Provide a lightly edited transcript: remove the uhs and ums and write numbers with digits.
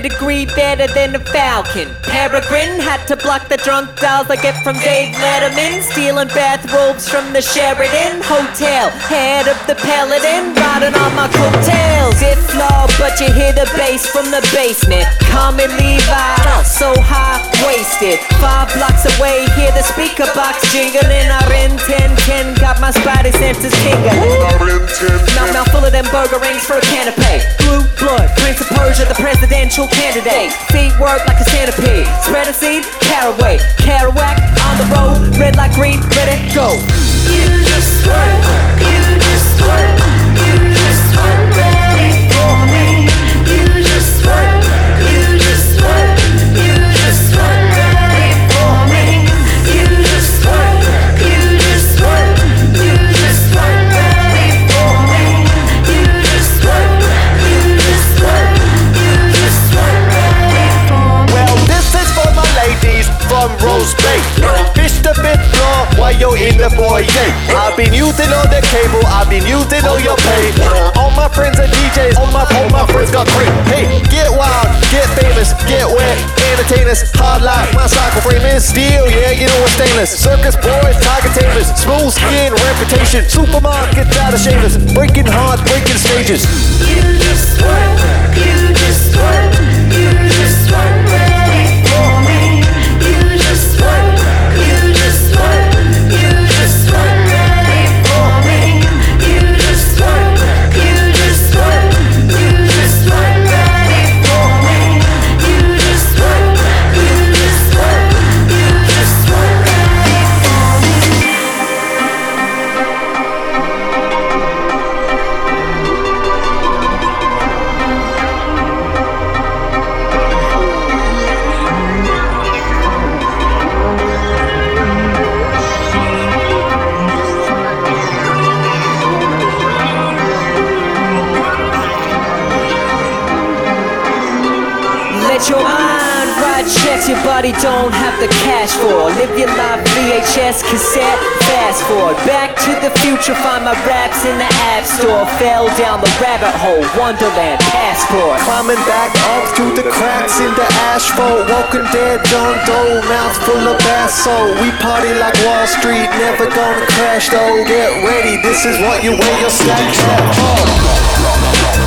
pedigree better than a falcon. Peregrine had to block the drunk dolls I get from Dave Letterman. Stealing bathrobes from the Sheraton Hotel. Head of the Paladin, riding on my coattails. Fifth floor, but you hear the bass from the basement. Common Levi, so high-waisted. 5 blocks away, hear the speaker box jingling. I rin 10-10, got my spidey senses tingling. Mouth full of them burger rings for a canapé. Blue blood, Prince of Persia, the presidential candidate. Feet work like a centipede. Spread a seed, caraway. Kerouac on the road, red like green, ready, go. You just weren't, you just weren't, you just weren't ready for me. You just weren't, you just weren't, you just weren't ready for me. You just weren't, you just weren't, you just weren't ready for me. You just weren't, you just weren't, you just weren't ready for me. Well, this is for my ladies from Rose Bay. Fish the fifth floor while you're in the foyer. I've been using all the cable, I've been using all your pay. All my friends are DJs, all my friends got great. Hey, get wild, get famous, get wet, entertainers. Hard life, my cycle frame is steel, yeah, you know it's stainless. Circus boys, tiger tamers, smooth skin, reputation. Supermarkets out of shavers, breaking hearts, breaking stages. You just weren't, you just weren't, you just weren't ready for me. You just weren't, you just weren't, you just weren't ready for me. You just weren't, you just weren't, you just weren't ready for me. You just weren't, you just weren't, you just weren't ready for me. Let your mind write checks your body don't have the cash for. Live your life VHS cassette, fast forward. Back to the future, find my raps in the app store. Fell down the rabbit hole, Wonderland passport. Climbing back up through the cracks in the asphalt. Walking Dead, John Doe, mouth full of bass soul. We party like Wall Street, never gonna crash though. Get ready, this is what you wear your slacks at.